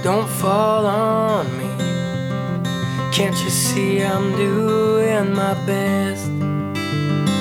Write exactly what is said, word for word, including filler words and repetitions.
don't fall on me. Can't you see I'm doing my best?